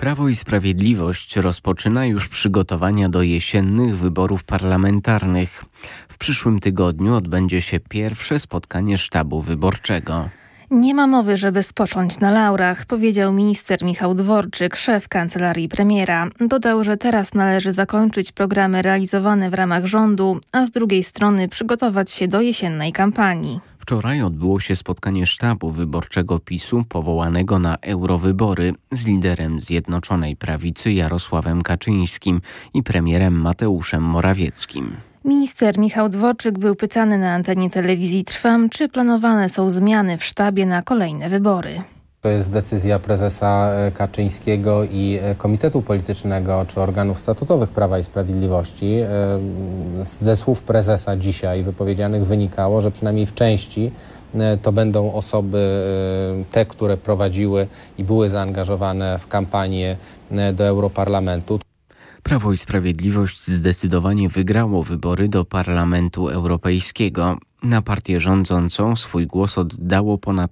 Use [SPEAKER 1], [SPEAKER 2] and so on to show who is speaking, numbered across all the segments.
[SPEAKER 1] Prawo i Sprawiedliwość rozpoczyna już przygotowania do jesiennych wyborów parlamentarnych. W przyszłym tygodniu odbędzie się pierwsze spotkanie sztabu wyborczego.
[SPEAKER 2] Nie ma mowy, żeby spocząć na laurach, powiedział minister Michał Dworczyk, szef kancelarii premiera. Dodał, że teraz należy zakończyć programy realizowane w ramach rządu, a z drugiej strony przygotować się do jesiennej kampanii.
[SPEAKER 1] Wczoraj odbyło się spotkanie sztabu wyborczego PiS-u powołanego na eurowybory z liderem Zjednoczonej Prawicy Jarosławem Kaczyńskim i premierem Mateuszem Morawieckim.
[SPEAKER 2] Minister Michał Dworczyk był pytany na antenie telewizji Trwam, czy planowane są zmiany w sztabie na kolejne wybory.
[SPEAKER 3] To jest decyzja prezesa Kaczyńskiego i Komitetu Politycznego czy organów statutowych Prawa i Sprawiedliwości. Ze słów prezesa dzisiaj wypowiedzianych wynikało, że przynajmniej w części to będą osoby te, które prowadziły i były zaangażowane w kampanię do Europarlamentu.
[SPEAKER 1] Prawo i Sprawiedliwość zdecydowanie wygrało wybory do Parlamentu Europejskiego. Na partię rządzącą swój głos oddało ponad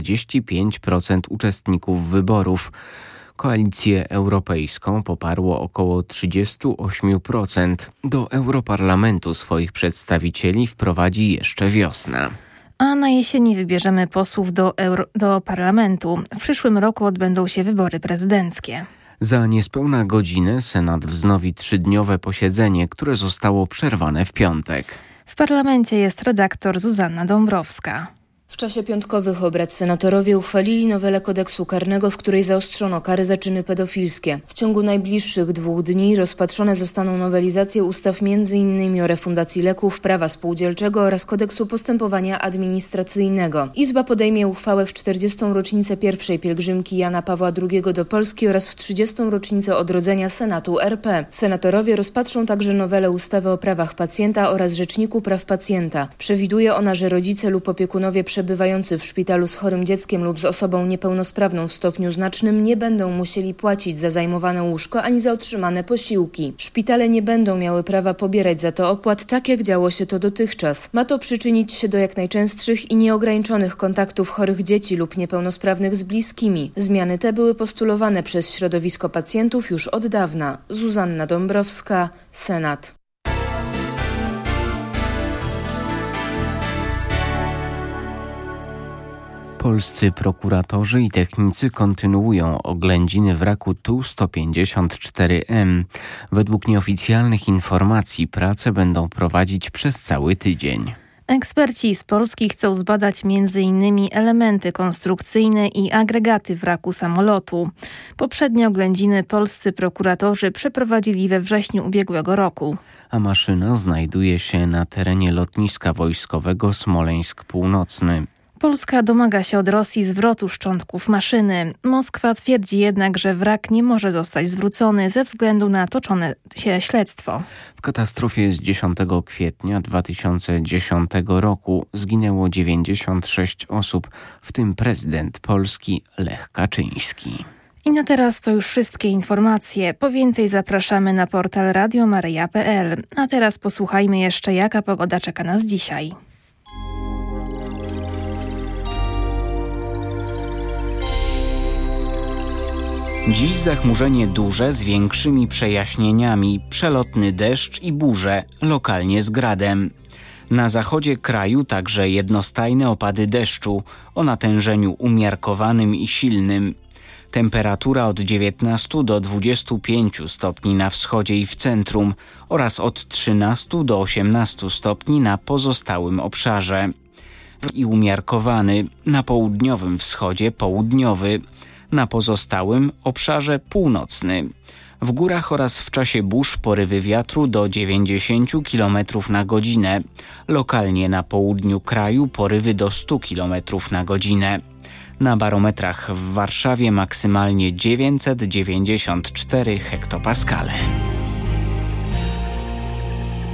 [SPEAKER 1] 45% uczestników wyborów. Koalicję europejską poparło około 38%. Do Europarlamentu swoich przedstawicieli wprowadzi jeszcze wiosna.
[SPEAKER 2] A na jesieni wybierzemy posłów do parlamentu. W przyszłym roku odbędą się wybory prezydenckie.
[SPEAKER 1] Za niespełna godzinę Senat wznowi 3-dniowe posiedzenie, które zostało przerwane w piątek.
[SPEAKER 2] W parlamencie jest redaktor Zuzanna Dąbrowska.
[SPEAKER 4] W czasie piątkowych obrad senatorowie uchwalili nowelę kodeksu karnego, w której zaostrzono kary za czyny pedofilskie. W ciągu najbliższych 2 dni rozpatrzone zostaną nowelizacje ustaw m.in. o refundacji leków, prawa spółdzielczego oraz kodeksu postępowania administracyjnego. Izba podejmie uchwałę w 40. rocznicę pierwszej pielgrzymki Jana Pawła II do Polski oraz w 30. rocznicę odrodzenia Senatu RP. Senatorowie rozpatrzą także nowelę ustawy o prawach pacjenta oraz Rzeczniku Praw Pacjenta. Przewiduje ona, że rodzice lub opiekunowie przebywający w szpitalu z chorym dzieckiem lub z osobą niepełnosprawną w stopniu znacznym nie będą musieli płacić za zajmowane łóżko ani za otrzymane posiłki. Szpitale nie będą miały prawa pobierać za to opłat, tak jak działo się to dotychczas. Ma to przyczynić się do jak najczęstszych i nieograniczonych kontaktów chorych dzieci lub niepełnosprawnych z bliskimi. Zmiany te były postulowane przez środowisko pacjentów już od dawna. Zuzanna Dąbrowska, Senat.
[SPEAKER 1] Polscy prokuratorzy i technicy kontynuują oględziny wraku Tu-154M. Według nieoficjalnych informacji prace będą prowadzić przez cały tydzień.
[SPEAKER 2] Eksperci z Polski chcą zbadać m.in. elementy konstrukcyjne i agregaty wraku samolotu. Poprzednie oględziny polscy prokuratorzy przeprowadzili we wrześniu ubiegłego roku.
[SPEAKER 1] A maszyna znajduje się na terenie lotniska wojskowego Smoleńsk Północny.
[SPEAKER 2] Polska domaga się od Rosji zwrotu szczątków maszyny. Moskwa twierdzi jednak, że wrak nie może zostać zwrócony ze względu na toczone się śledztwo.
[SPEAKER 1] W katastrofie z 10 kwietnia 2010 roku zginęło 96 osób, w tym prezydent Polski Lech Kaczyński.
[SPEAKER 2] I na teraz to już wszystkie informacje. Po więcej zapraszamy na portal radiomaryja.pl. A teraz posłuchajmy jeszcze, jaka pogoda czeka nas dzisiaj.
[SPEAKER 5] Dziś zachmurzenie duże z większymi przejaśnieniami, przelotny deszcz i burze, lokalnie z gradem. Na zachodzie kraju także jednostajne opady deszczu o natężeniu umiarkowanym i silnym. Temperatura od 19 do 25 stopni na wschodzie i w centrum oraz od 13 do 18 stopni na pozostałym obszarze. I umiarkowany na południowym wschodzie południowy. Na pozostałym obszarze północny. W górach oraz w czasie burz porywy wiatru do 90 km na godzinę. Lokalnie na południu kraju porywy do 100 km na godzinę. Na barometrach w Warszawie maksymalnie 994 hektopaskale.